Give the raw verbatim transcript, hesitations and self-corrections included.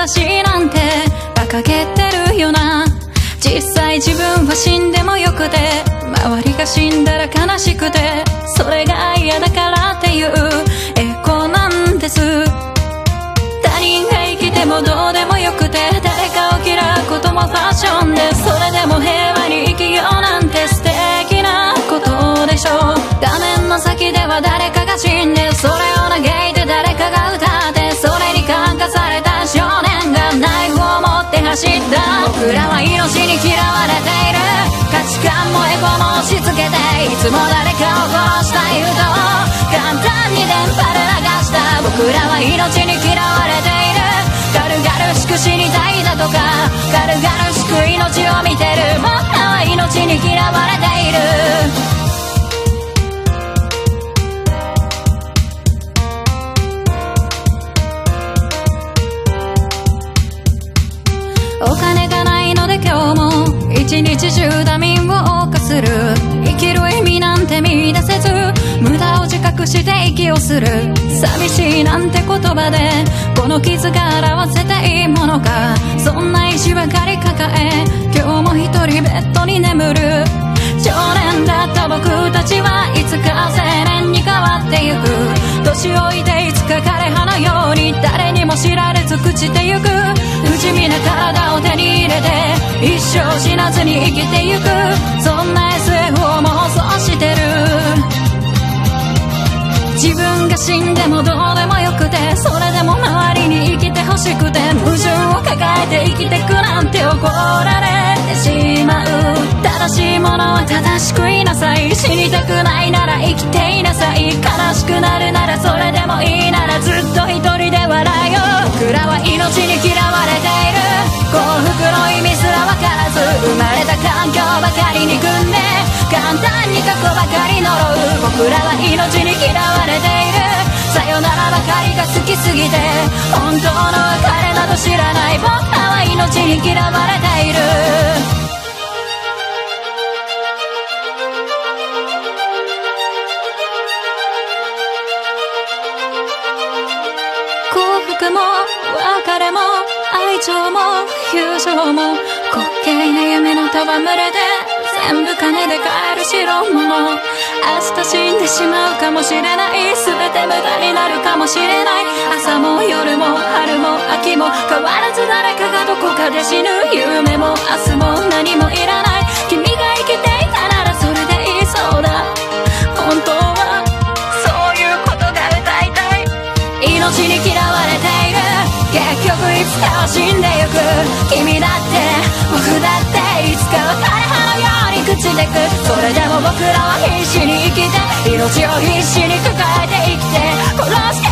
私なんて馬鹿げてるよな。実際自分は死んでもよくて、周りが死んだら悲しくて、それが嫌だからっていうエコなんです。他人が生きてもどうでもよくて、誰かを嫌うこともファッションで、それでも平和に生きようなんて素敵なことでしょう。画面の先では誰かが死んで、それを嘆いて誰かが歌って、それに感化された少年がナイフを持って走った。僕らは命に嫌われている、価値観もエゴも押し付けて、いつも誰かを殺したい歌を簡単に電波で流した。僕らは命に嫌われている、軽々しく死にたいだとか、軽々しく命を見てる。僕らは命に嫌われている。お金がないので今日も一日中ダミンを謳歌する。生きる意味なんて見出せず、無駄を自覚して息をする。寂しいなんて言葉でこの傷が表せたいものか。そんな意地ばかり抱え、今日も一人ベッドに眠る。少年だった僕たちはいつか青年に変わってゆく。年老いていつか枯葉のように誰にも知られ尽くしてゆく。不死身な体を手に入れて一生死なずに生きてゆく。そんな エスエフ を妄想してる。自分が死んでもどうでもよくて、それでも周りに生きてほしくて、矛盾を抱えて生きてくなんて怒られてしまう。正しいものは正しくいなさい。死にたくないなら生きていなさい。悲しくなるならそれでもいいならずっと一人で笑えよ。僕らは命に嫌われている。幸福の意味すら分からず、生まれた環境ばかり憎んで、簡単に過去ばかり呪う。僕らは命に嫌われている。さよならばかりが好きすぎて、本当の別れなど知らない。僕らは命に嫌われている。幸福も別れも愛情も友情も滑稽な夢の戯れで、全部金で買える代物。明日死んでしまうかもしれない、全て無駄になるかもしれない。朝も夜も春も秋も変わらず誰かがどこかで死ぬ。夢も明日も何もいらない。君が生きていたならそれでいいそうだ。本当はそういうことが歌いたい。命に嫌われている。結局いつかは死んでゆく。君だって僕だっていつかは枯葉のように朽ちてく。それでも僕らは必死に生きて、命を必死に抱えて生きて、殺して